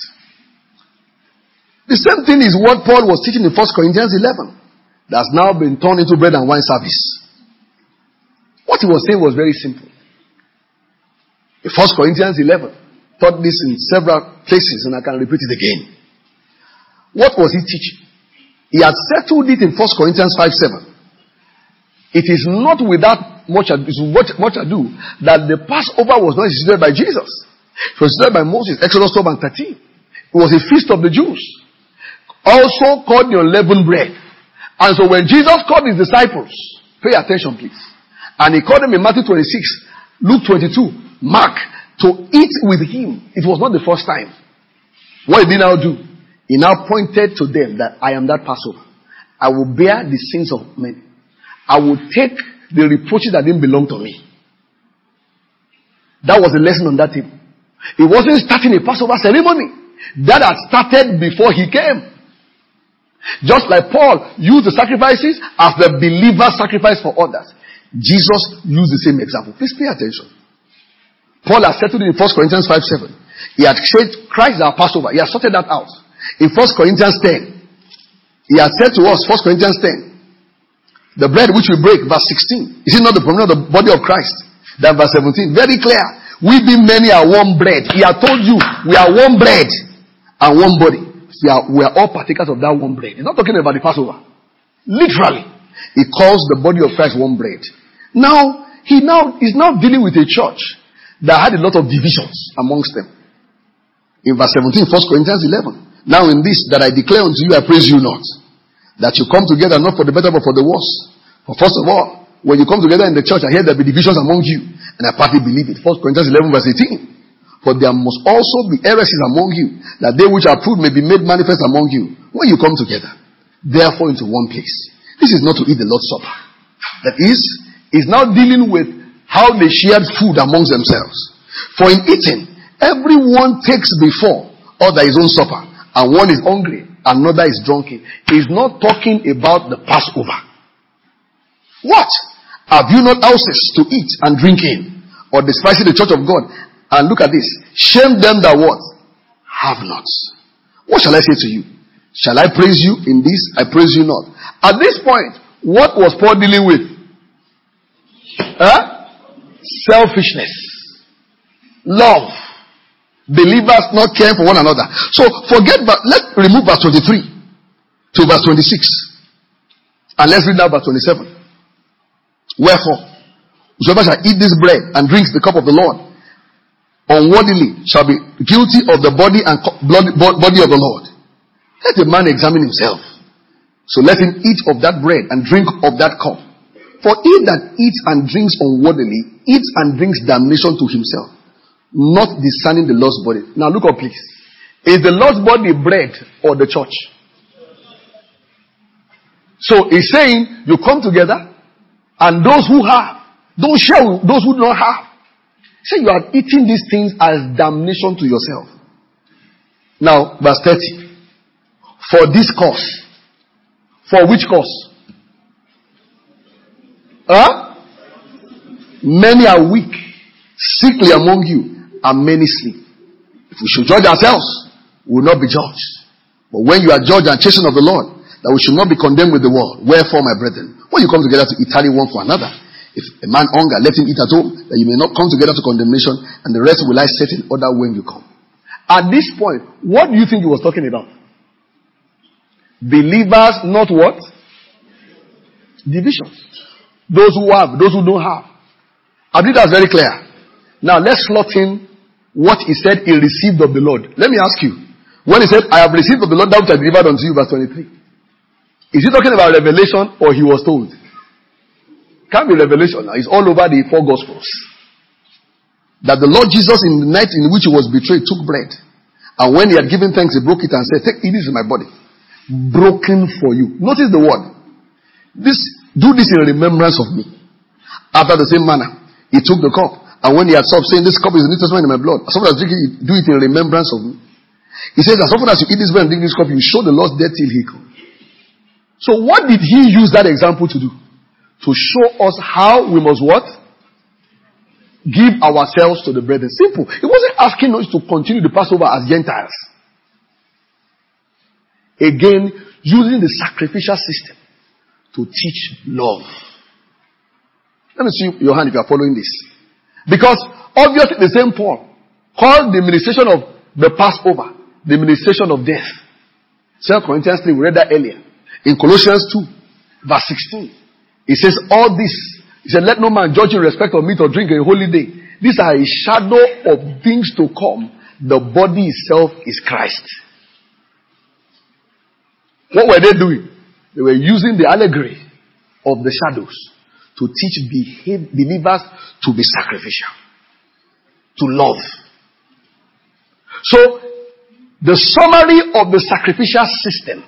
[SPEAKER 1] The same thing is what Paul was teaching in 1 Corinthians 11. That's now been turned into bread and wine service. What he was saying was very simple. In 1 Corinthians 11, taught this in several places, and I can repeat it again. What was he teaching? He had settled it in 1 Corinthians 5:7. It is not without much ado that the Passover was not instituted by Jesus. It was instituted by Moses, Exodus 12 and 13. It was a feast of the Jews, also called the unleavened bread. And so when Jesus called his disciples, pay attention please, and he called them in Matthew 26, Luke 22, Mark, to eat with him, it was not the first time. What did he now do? He now pointed to them that I am that Passover. I will bear the sins of men. I will take the reproaches that didn't belong to me. That was the lesson on that table. It wasn't starting a Passover ceremony. That had started before he came. Just like Paul used the sacrifices as the believer's sacrifice for others, Jesus used the same example. Please pay attention. Paul has settled it in 1 Corinthians 5:7. He had said Christ is our Passover. He has sorted that out. In 1 Corinthians 10, he has said to us, 1 Corinthians 10, the bread which we break, verse 16. Is it not the promise of the body of Christ? Then verse 17, very clear. We being many are one bread. He had told you, we are one bread and one body. We are all partakers of that one bread. He's not talking about the Passover. Literally, he calls the body of Christ one bread. Now, he's now dealing with a church that had a lot of divisions amongst them. In verse 17, 1 Corinthians 11. Now in this that I declare unto you, I praise you not, that you come together not for the better but for the worse. For first of all, when you come together in the church, I hear there be divisions among you, and I partly believe it. 1 Corinthians 11 verse 18. For there must also be heresies among you, that they which are proved may be made manifest among you, when you come together, therefore into one place. This is not to eat the Lord's Supper. That is now dealing with how they shared food amongst themselves. For in eating, everyone takes before other his own supper, and one is hungry, another is drunken. He's not talking about the Passover. What? Have you not houses to eat and drink in, or despising the church of God? And look at this. Shame them that what? Have not. What shall I say to you? Shall I praise you in this? I praise you not. At this point, what was Paul dealing with? Selfishness. Love. Believers not caring for one another. So forget, but let's remove verse 23 to verse 26. And let's read now verse 27. Wherefore, whosoever shall eat this bread and drinks the cup of the Lord unworthily shall be guilty of the body and body of the Lord. Let a man examine himself. So let him eat of that bread and drink of that cup. For he that eats and drinks unworthily eats and drinks damnation to himself, not discerning the Lord's body. Now look up please. Is the Lord's body bread or the church? So he's saying you come together and those who have don't share with those who don't have. Say you are eating these things as damnation to yourself. Now verse 30. For this cause. For which cause? Many are weak, sickly among you, and many sleep. If we should judge ourselves, we will not be judged. But when you are judged and chastened of the Lord, that we should not be condemned with the world. Wherefore, my brethren, when you come together to eat, tarry one for another. If a man hunger, let him eat at home, that you may not come together to condemnation, and the rest will I set in order when you come. At this point, what do you think he was talking about? Believers, not what? Divisions. Those who have, those who don't have. I think that's very clear. Now let's slot in what he said he received of the Lord. Let me ask you. When he said, I have received of the Lord that which I delivered unto you, verse 23. Is he talking about revelation or he was told? Can't be revelation now. It's all over the four gospels. that the Lord Jesus, in the night in which he was betrayed, took bread. And when he had given thanks, he broke it and said, "Take, eat, this is my body, broken for you." Notice the word. Do this in remembrance of me. After the same manner, he took the cup. And when he had supped, saying, "This cup is the New Testament in my blood. As often as you drink it, do it in remembrance of me." He says, as often as you eat this bread and drink this cup, you show the Lord's death till he comes. So what did he use that example to do? To show us how we must what? Give ourselves to the brethren. Simple. He wasn't asking us to continue the Passover as Gentiles. Again, using the sacrificial system to teach love. Let me see your hand if you are following this. Because obviously the same Paul called the ministration of the Passover the ministration of death. 2 Corinthians 3, we read that earlier. In Colossians 2, verse 16, it says, all this, he said, let no man judge in respect of meat or drink a holy day. These are a shadow of things to come. The body itself is Christ. What were they doing? They were using the allegory of the shadows to teach believers to be sacrificial, to love. So, the summary of the sacrificial system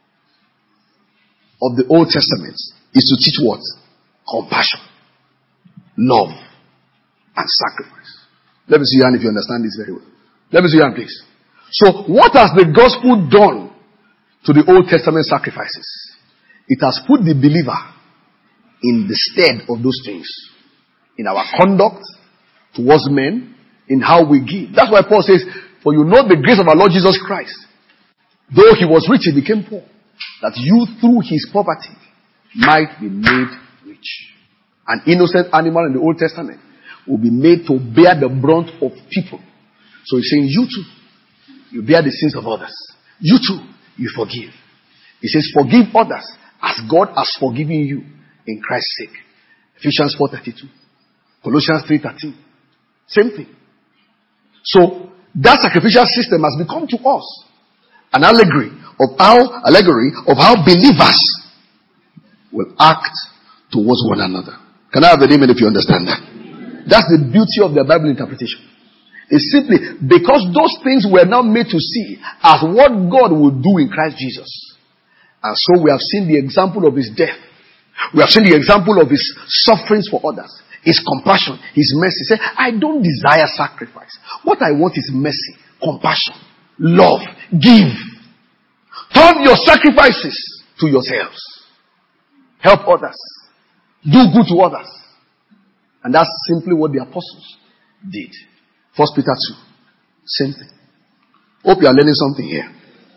[SPEAKER 1] of the Old Testament is to teach what? Compassion, love, and sacrifice. Let me see your hand if you understand this very well. Let me see your hand, please. So, what has the gospel done to the Old Testament sacrifices? It has put the believer in the stead of those things. In our conduct towards men, in how we give. That's why Paul says, for you know the grace of our Lord Jesus Christ. Though he was rich, he became poor, that you through his poverty might be made rich. An innocent animal in the Old Testament will be made to bear the brunt of people. So he's saying, you too, you bear the sins of others. You too, you forgive. He says, forgive others as God has forgiven you in Christ's sake. Ephesians 4:32. Colossians 3:13. Same thing. So, that sacrificial system has become to us an allegory of how believers will act towards one another. Can I have an amen if you understand that? That's the beauty of the Bible interpretation. It's simply because those things were now made to see as what God would do in Christ Jesus. And so we have seen the example of his death. We have seen the example of his sufferings for others. His compassion, his mercy. Say, I don't desire sacrifice. What I want is mercy, compassion, love, give. Turn your sacrifices to yourselves. Help others. Do good to others. And that's simply what the apostles did. 1 Peter 2. Same thing. Hope you are learning something here.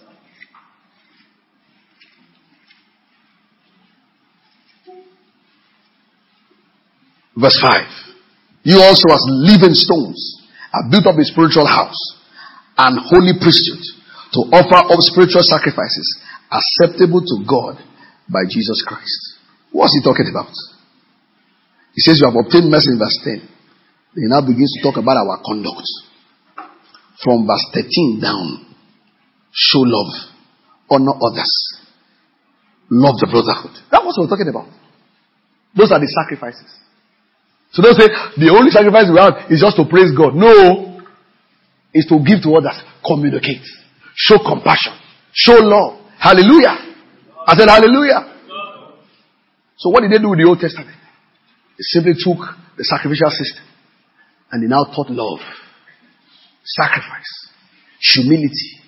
[SPEAKER 1] Verse 5. You also as living stones have built up a spiritual house and holy priesthood to offer up spiritual sacrifices acceptable to God by Jesus Christ. What's he talking about? He says you have obtained mercy in verse 10. He now begins to talk about our conduct. From verse 13 down. Show love. Honor others. Love the brotherhood. That's what we're talking about. Those are the sacrifices. So don't say, the only sacrifice we have is just to praise God. No. It's to give to others. Communicate. Show compassion. Show love. Hallelujah. I said hallelujah. So what did they do with the Old Testament? They simply took the sacrificial system and they now taught love, sacrifice, humility,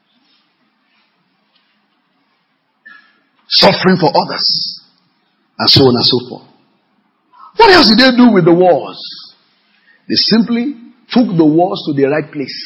[SPEAKER 1] suffering for others, and so on and so forth. What else did they do with the wars? They simply took the wars to the right place.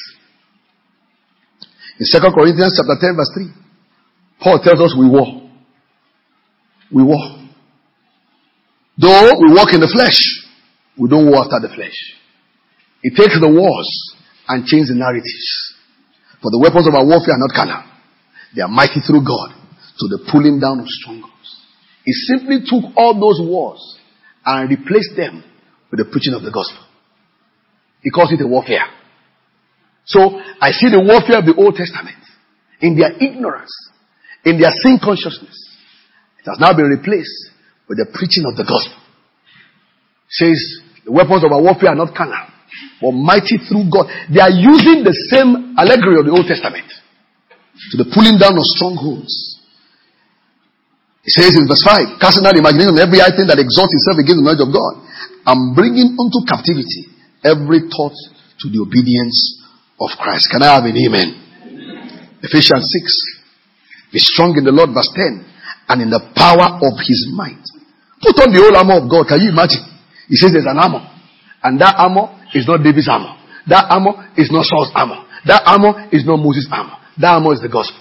[SPEAKER 1] In 2 Corinthians chapter 10 verse 3, Paul tells us we war. We war. Though we walk in the flesh, we don't war after the flesh. It takes the wars and changes the narratives. For the weapons of our warfare are not carnal. They are mighty through God to the pulling down of strongholds. He simply took all those wars and replaced them with the preaching of the gospel. He calls it a warfare. So, I see the warfare of the Old Testament in their ignorance, in their sin consciousness. It has now been replaced with the preaching of the gospel. It says, the weapons of our warfare are not carnal. but mighty through God. They are using the same allegory of the Old Testament to the pulling down of strongholds. He says in verse 5, casting out imagination and every high thing that exalts itself against the knowledge of God, and bringing unto captivity every thought to the obedience of Christ. Can I have an amen? Ephesians 6. Be strong in the Lord, verse 10, and in the power of his might. Put on the whole armor of God. Can you imagine? He says there's an armor, and that armor is not David's armor. That armor is not Saul's armor. That armor is not Moses' armor. That armor is the gospel.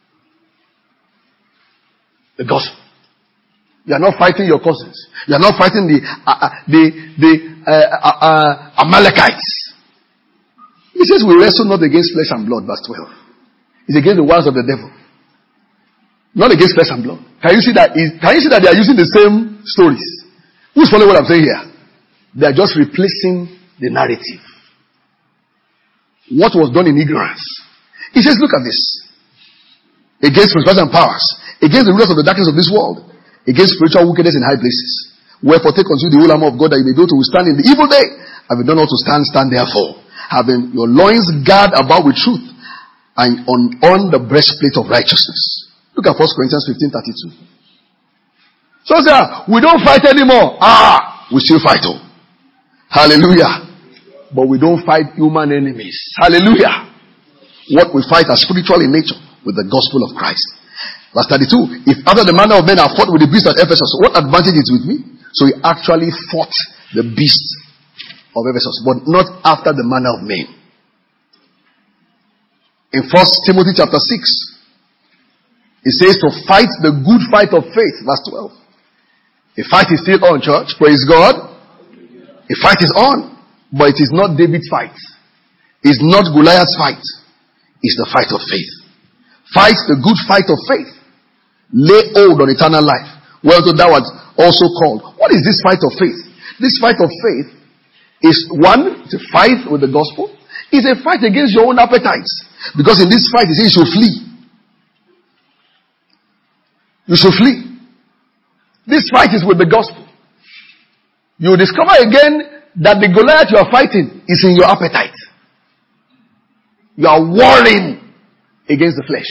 [SPEAKER 1] The gospel. You are not fighting your cousins. You are not fighting the Amalekites. He says we wrestle not against flesh and blood, verse 12. It's against the wiles of the devil. Not against flesh and blood. Can you see that? Can you see that they are using the same stories? Who's following what I'm saying here? They are just replacing the narrative. What was done in ignorance. He says, look at this. Against principalities and powers, against the rulers of the darkness of this world, against spiritual wickedness in high places. Wherefore take unto you the whole armor of God, that you may be able to withstand in the evil day. Having done all to stand, stand therefore. Having your loins girded about with truth, and on the breastplate of righteousness. Look at 1 Corinthians 15:32. So sir, we don't fight anymore. We still fight. Oh. Hallelujah. But we don't fight human enemies. Hallelujah. What we fight are spiritual in nature, with the gospel of Christ. Verse 32. If after the manner of men have fought with the beast at Ephesus, what advantage is with me? So he actually fought the beast of Ephesus, but not after the manner of men. In 1 Timothy chapter 6, it says to fight the good fight of faith. Verse 12. The fight is still on, church. Praise God. The fight is on, but it is not David's fight. It's not Goliath's fight. It's the fight of faith. Fight the good fight of faith. Lay hold on eternal life. Well, that was also called. What is this fight of faith? This fight of faith is one, to fight with the gospel. It's a fight against your own appetites. Because in this fight, it says you should flee. You should flee. This fight is with the gospel. You will discover again that the Goliath you are fighting is in your appetite. You are warring against the flesh.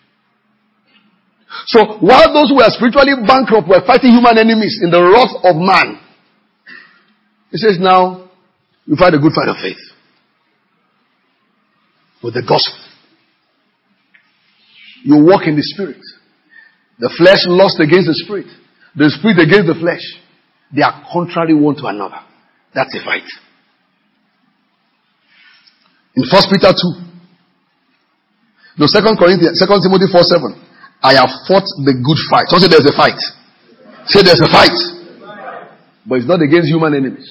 [SPEAKER 1] So while those who were spiritually bankrupt were fighting human enemies in the wrath of man, he says now you fight a good fight of faith with the gospel. You walk in the spirit. The flesh lost against the spirit. The spirit against the flesh. They are contrary one to another. That's a fight. In 1 Peter 2. No, 2 Timothy 4:7. I have fought the good fight. Don't say there's a fight. Say there's a fight. But it's not against human enemies.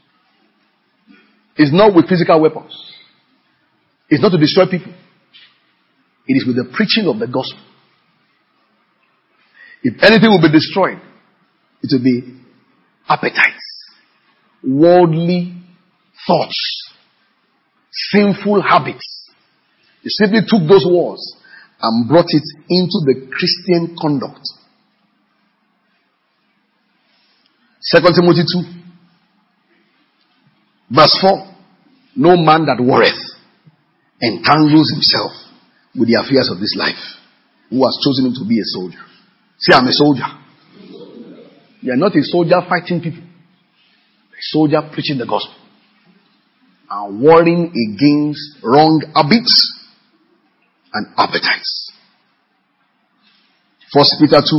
[SPEAKER 1] It's not with physical weapons. It's not to destroy people. It is with the preaching of the gospel. If anything will be destroyed, it will be appetites, worldly thoughts, sinful habits. He simply took those words and brought it into the Christian conduct. 2 Timothy 2, verse 4. No man that warreth entangles himself with the affairs of this life, who has chosen him to be a soldier. See, I'm a soldier. You are not a soldier fighting people. A soldier preaching the gospel and warring against wrong habits and appetites. 1 Peter 2.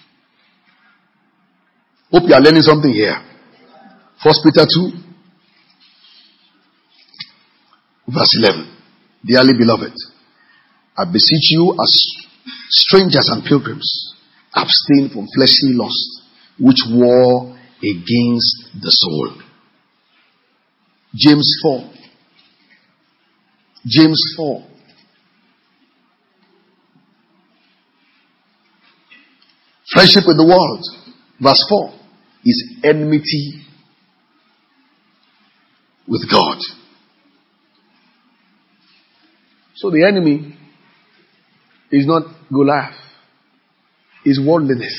[SPEAKER 1] Hope you are learning something here. 1 Peter 2, verse 11. Dearly beloved, I beseech you as strangers and pilgrims, abstain from fleshly lust, which war against the soul. James 4. James 4. Friendship with the world, verse 4, is enmity with God. So the enemy is not Goliath. It's worldliness,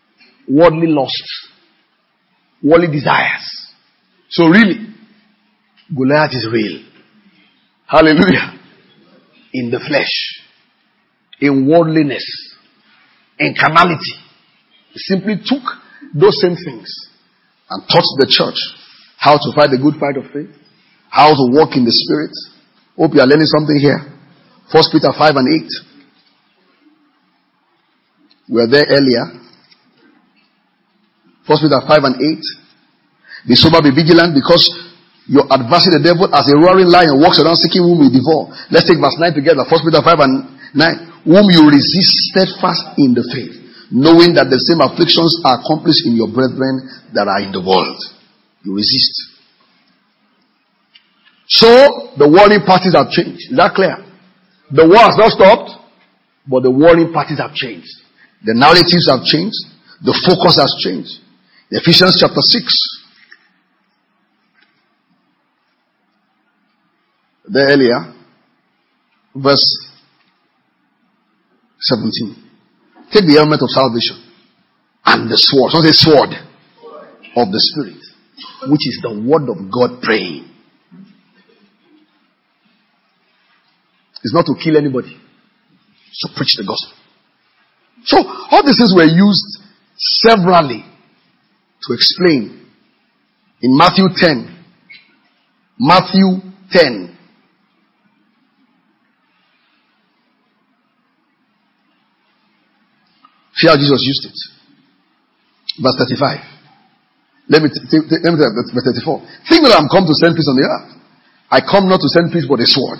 [SPEAKER 1] worldly lusts, worldly desires. So really, Goliath is real. Hallelujah. In the flesh, in worldliness, in carnality. He simply took those same things and taught the church how to fight the good fight of faith, how to walk in the Spirit. Hope you are learning something here. 1 Peter 5 and 8. We were there earlier. 1 Peter 5 and 8. Be sober, be vigilant, because your adversary, the devil, as a roaring lion, walks around seeking whom he devour. Let's take verse 9 together. 1 Peter 5 and 9. Whom you resist steadfast in the faith, knowing that the same afflictions are accomplished in your brethren that are in the world. You resist. So, the warring parties have changed. Is that clear? The war has not stopped, but the warring parties have changed. The narratives have changed. The focus has changed. Ephesians chapter 6. There earlier, verse 17. Take the helmet of salvation and the sword. Not a sword of the Spirit, which is the word of God praying. It's not to kill anybody. It's to preach the gospel. So, all these things were used severally to explain in Matthew 10. Matthew 10. See how Jesus used it. Verse 35. Let me take verse 34. Think that I'm come to send peace on the earth. I come not to send peace but a sword.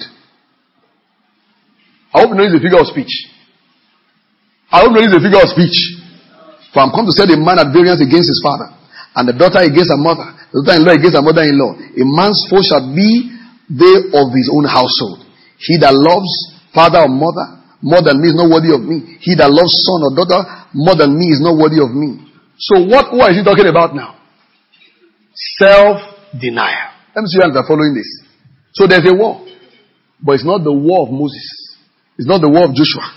[SPEAKER 1] I hope you know it's a figure of speech. I hope you know it's a figure of speech. For I'm come to set a man at variance against his father, and the daughter against her mother, the daughter-in-law against her mother-in-law. A man's foe shall be they of his own household. He that loves father or mother more than me is not worthy of me. He that loves son or daughter more than me is not worthy of me. So what is he talking about now? Self-denial. Let me see how they're following this. So there's a war, but it's not the war of Moses. It's not the war of Joshua.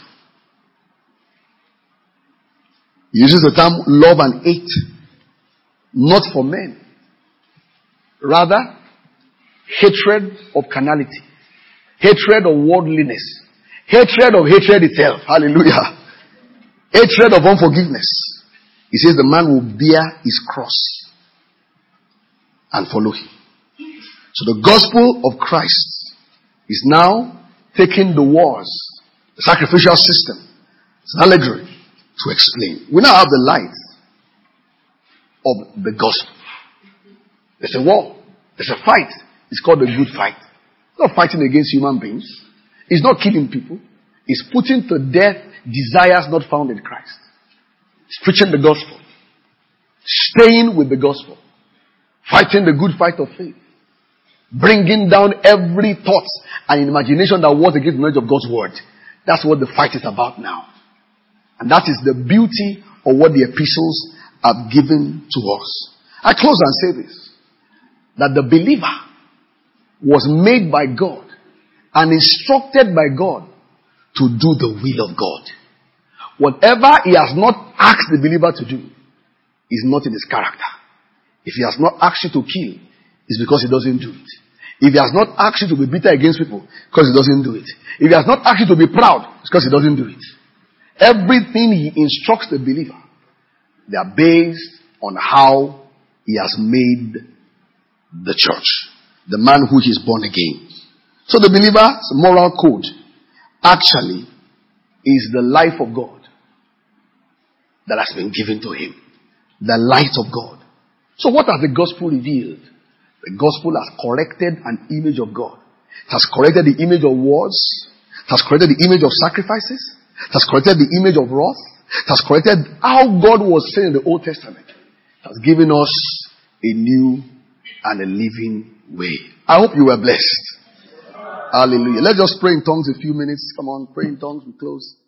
[SPEAKER 1] He uses the term love and hate. Not for men. Rather, hatred of carnality. Hatred of worldliness. Hatred of hatred itself. Hallelujah. Hatred of unforgiveness. He says the man will bear his cross and follow him. So the gospel of Christ is now taking the wars, the sacrificial system. It's an allegory to explain. We now have the light of the gospel. There's a war. There's a fight. It's called the good fight. It's not fighting against human beings. It's not killing people. It's putting to death desires not found in Christ. It's preaching the gospel. Staying with the gospel. Fighting the good fight of faith. Bringing down every thought and imagination that was against the knowledge of God's word. That's what the fight is about now. And that is the beauty of what the epistles have given to us. I close and say this. That the believer was made by God and instructed by God to do the will of God. Whatever he has not asked the believer to do is not in his character. If he has not asked you to kill, it's because he doesn't do it. If he has not asked you to be bitter against people, because he doesn't do it. If he has not asked you to be proud, it's because he doesn't do it. Everything he instructs the believer, they are based on how he has made the church. The man who is born again. So the believer's moral code actually is the life of God that has been given to him. The light of God. So what has the gospel revealed? The gospel has corrected an image of God. It has corrected the image of wars. It has corrected the image of sacrifices. It has corrected the image of wrath. It has corrected how God was seen in the Old Testament. It has given us a new and a living way. I hope you were blessed. Hallelujah. Let's just pray in tongues a few minutes. Come on, pray in tongues. We close.